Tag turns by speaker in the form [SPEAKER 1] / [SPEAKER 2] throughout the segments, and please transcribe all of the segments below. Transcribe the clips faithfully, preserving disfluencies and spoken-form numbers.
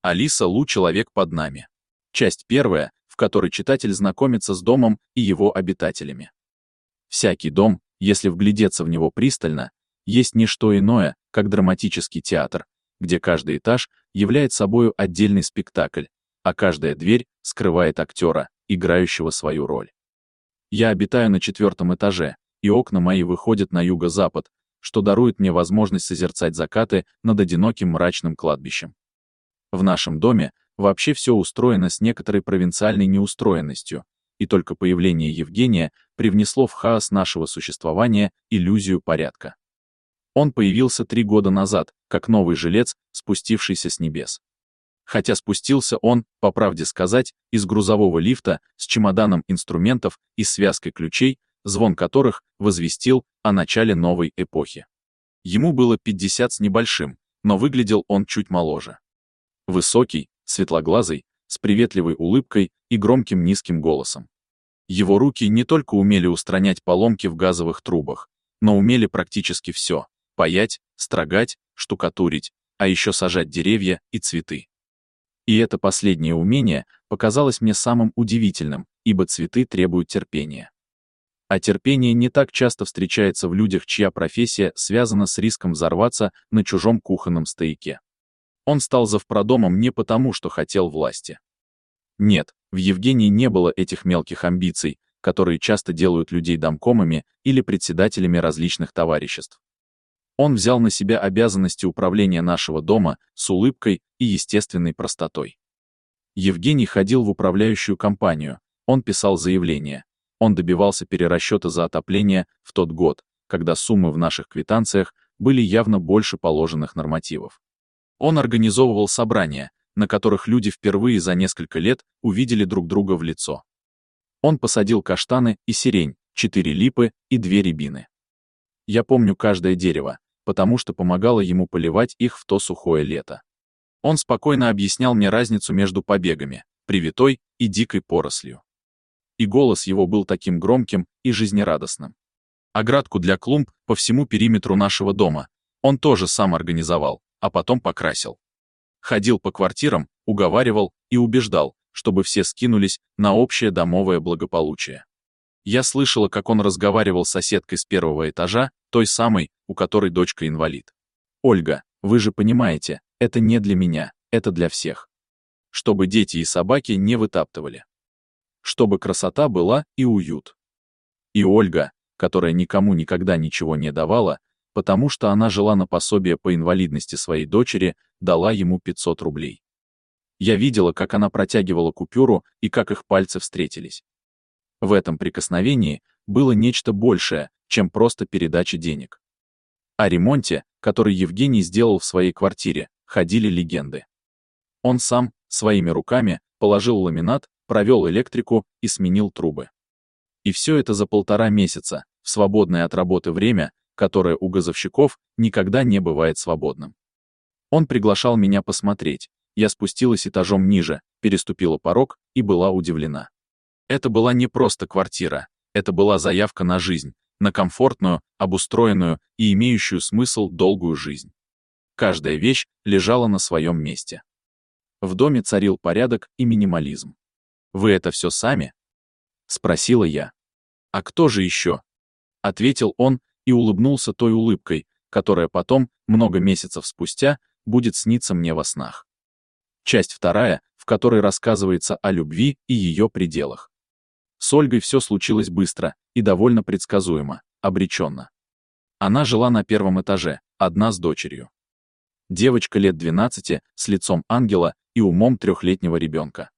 [SPEAKER 1] Алиса Лу «Человек под нами». Часть первая, в которой читатель знакомится с домом и его обитателями. Всякий дом, если вглядеться в него пристально, есть не что иное, как драматический театр, где каждый этаж является собою отдельный спектакль, а каждая дверь скрывает актера, играющего свою роль. Я обитаю на четвертом этаже, и окна мои выходят на юго-запад, что дарует мне возможность созерцать закаты над одиноким мрачным кладбищем. В нашем доме вообще все устроено с некоторой провинциальной неустроенностью, и только появление Евгения привнесло в хаос нашего существования иллюзию порядка. Он появился три года назад, как новый жилец, спустившийся с небес. Хотя спустился он, по правде сказать, из грузового лифта с чемоданом инструментов и связкой ключей, звон которых возвестил о начале новой эпохи. Ему было пятьдесят с небольшим, но выглядел он чуть моложе. Высокий, светлоглазый, с приветливой улыбкой и громким низким голосом. Его руки не только умели устранять поломки в газовых трубах, но умели практически все — паять, строгать, штукатурить, а еще сажать деревья и цветы. И это последнее умение показалось мне самым удивительным, ибо цветы требуют терпения. А терпение не так часто встречается в людях, чья профессия связана с риском взорваться на чужом кухонном стояке. Он стал завпродомом не потому, что хотел власти. Нет, в Евгении не было этих мелких амбиций, которые часто делают людей домкомами или председателями различных товариществ. Он взял на себя обязанности управления нашего дома с улыбкой и естественной простотой. Евгений ходил в управляющую компанию, он писал заявления, он добивался перерасчета за отопление в тот год, когда суммы в наших квитанциях были явно больше положенных нормативов. Он организовывал собрания, на которых люди впервые за несколько лет увидели друг друга в лицо. Он посадил каштаны и сирень, четыре липы и две рябины. Я помню каждое дерево, потому что помогало ему поливать их в то сухое лето. Он спокойно объяснял мне разницу между побегами, привитой и дикой порослью. И голос его был таким громким и жизнерадостным. Оградку для клумб по всему периметру нашего дома он тоже сам организовал, а потом покрасил. Ходил по квартирам, уговаривал и убеждал, чтобы все скинулись на общее домовое благополучие. Я слышала, как он разговаривал с соседкой с первого этажа, той самой, у которой дочка инвалид. «Ольга, вы же понимаете, это не для меня, это для всех. Чтобы дети и собаки не вытаптывали. Чтобы красота была и уют». И Ольга, которая никому никогда ничего не давала, потому что она жила на пособие по инвалидности своей дочери, дала ему пятьсот рублей. Я видела, как она протягивала купюру и как их пальцы встретились. В этом прикосновении было нечто большее, чем просто передача денег. О ремонте, который Евгений сделал в своей квартире, ходили легенды. Он сам, своими руками, положил ламинат, провел электрику и сменил трубы. И все это за полтора месяца, в свободное от работы время, которое у газовщиков никогда не бывает свободным. Он приглашал меня посмотреть, я спустилась этажом ниже, переступила порог и была удивлена. Это была не просто квартира, это была заявка на жизнь, на комфортную, обустроенную и имеющую смысл долгую жизнь. Каждая вещь лежала на своем месте. В доме царил порядок и минимализм. «Вы это все сами?» — спросила я. «А кто же еще?» — ответил он и улыбнулся той улыбкой, которая потом, много месяцев спустя, будет сниться мне во снах. Часть вторая, в которой рассказывается о любви и ее пределах. С Ольгой все случилось быстро и довольно предсказуемо, обреченно. Она жила на первом этаже, одна с дочерью. Девочка лет двенадцати, с лицом ангела и умом трехлетнего ребенка.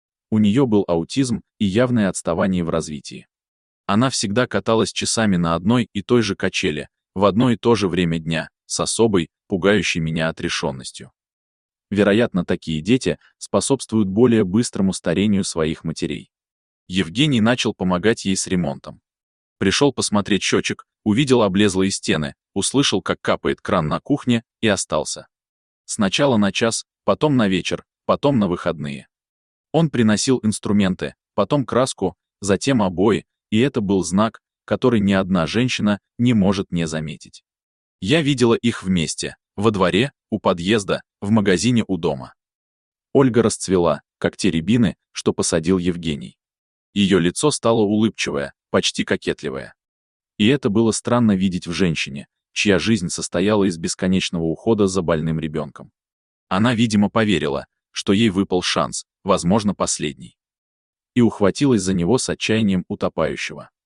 [SPEAKER 1] У нее был аутизм и явное отставание в развитии. Она всегда каталась часами на одной и той же качели, в одно и то же время дня, с особой, пугающей меня отрешенностью. Вероятно, такие дети способствуют более быстрому старению своих матерей. Евгений начал помогать ей с ремонтом. Пришел посмотреть счетчик, увидел облезлые стены, услышал, как капает кран на кухне, и остался. Сначала на час, потом на вечер, потом на выходные. Он приносил инструменты, потом краску, затем обои, и это был знак, который ни одна женщина не может не заметить. Я видела их вместе, во дворе, у подъезда, в магазине у дома. Ольга расцвела, как те рябины, что посадил Евгений. Ее лицо стало улыбчивое, почти кокетливое. И это было странно видеть в женщине, чья жизнь состояла из бесконечного ухода за больным ребенком. Она, видимо, поверила, что ей выпал шанс, возможно, последний. И ухватилась за него с отчаянием утопающего.